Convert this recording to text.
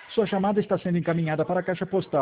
Sua chamada está sendo encaminhada para a caixa postal.